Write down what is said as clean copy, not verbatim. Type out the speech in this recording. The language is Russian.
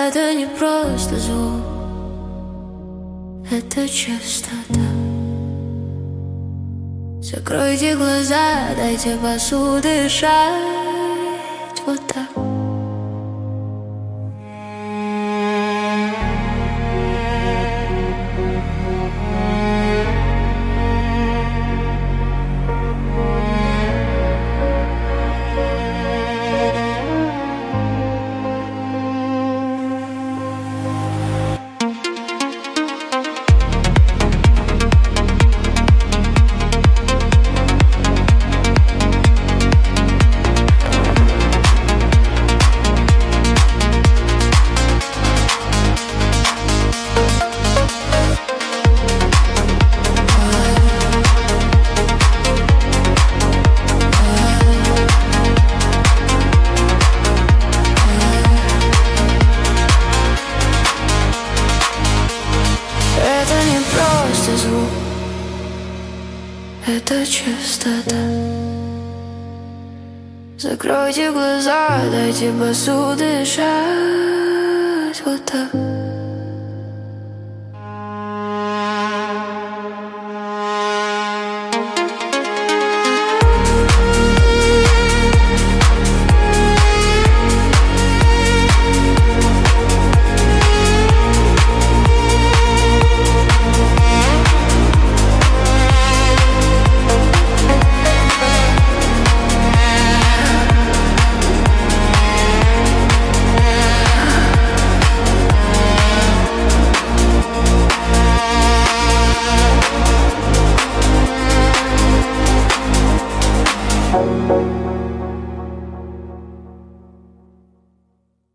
Это не просто звук, это частота. Закройте глаза, дайте басу дышать. Вот так. Звук, это частота. Закройте глаза, дайте басу дышать.